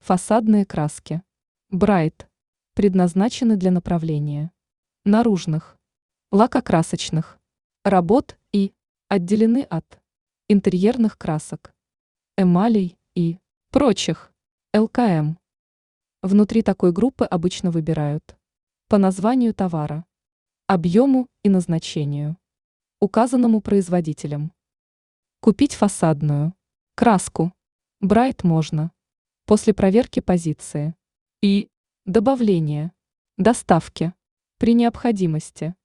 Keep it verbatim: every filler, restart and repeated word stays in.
Фасадные краски. Брайт. Предназначены для направления наружных, лакокрасочных работ и отделены от интерьерных красок, эмалей и прочих эл ка эм. Внутри такой группы обычно выбирают по названию товара, объему и назначению, указанному производителем. Купить фасадную краску Брайт можно после проверки позиции и добавления доставки при необходимости.